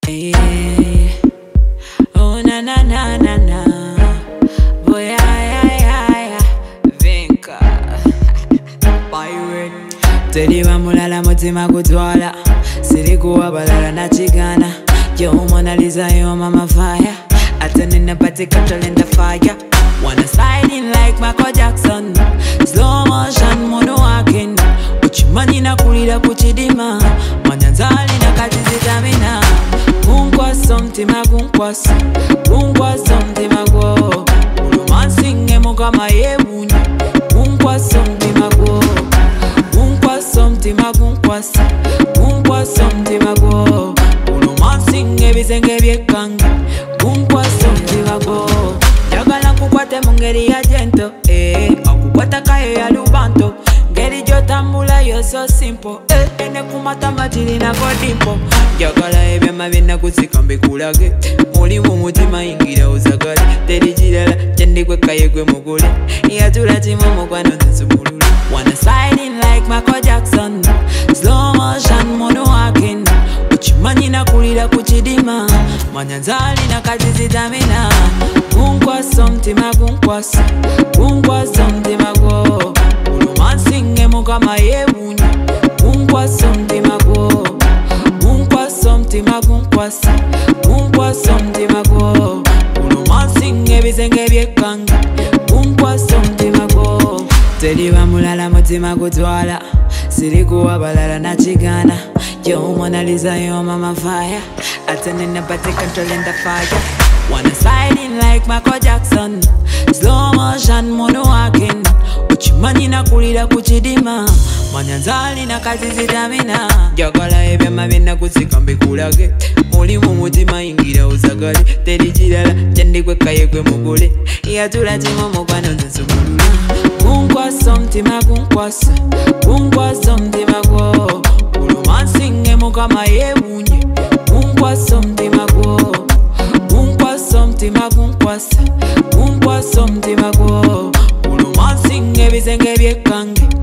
Yeah. Oh na na na na na. Boy, ay. Vinka. Pirate. Teliwa mulala mutima gutwala. Sirikuwa balala na chigana. Yo Mona Lisa, yo mama fire. Attending the party, controlling the fire. Wanna slide in like Michael Jackson. Slow motion, mono walking. Uchimani na kulira kuchidima. Manyanzali na katizitamina. Gunkwaso mtima gunkwaso. Gunkwaso mtima gwo. Ulumansinge mukama yebunye. Gunkwaso mtima gwo. Gunkwaso mtima gunkwaso. Gunkwaso mtima gwo. Ulumansinge bisenge byekange. Gunkwaso mtima gwo. Jagala kukwate mungeri ya jento. Akukwata kayo ya lubanto. Ngeri jotambula yo so simple. Ene kumata matili na kodimpo. Jagala ebyama byena kusika mbikulage. Muli mu mutima ingira uzagale. Teri jirala chendikwe kaye gwe mugule. Yatula chimo mukwano nsumulula. Wanna slide in like Michael Jackson. Slow motion mono walking. Uchimanyi na kulira kuchidima. Manyanzali na kazizitamina. Gunkwaso mtima gunkwaso. Gunkwaso mtima gwo. Ulumansinge mukama yebunye. Gunkwaso mtima gwo. Gunkwaso mtima gunkwaso. Gunkwaso mtima gwo. Ulumansinge bisenge byekange. Gunkwaso mtima gwo. Teliwa mulala mutima gutwala. Sirikuwa balala na chigana. Yo Mona Lisa, yo mama fire. Attending the party, controlling the fire. Wanna slide in like Michael Jackson. Slow motion, mono walking. Uchimani na kulira kuchidima. Manyanzali na kazizitamina. Jagala ebyama byena kusika mbikulage. Muli mu mutima ingira uzagale. Teri jirala chendikwe kaye gwe mugule. Yatula chimo mukwano nsumulula. Gunkwaso mtima gunkwaso. Gunkwaso mtima gwo. Ulumansinge mukama yebunye. Gunkwaso mtima gwo. Gunkwaso mtima gunkwaso. Gunkwaso mtima gwo. Ulumansinge bisenge byekange.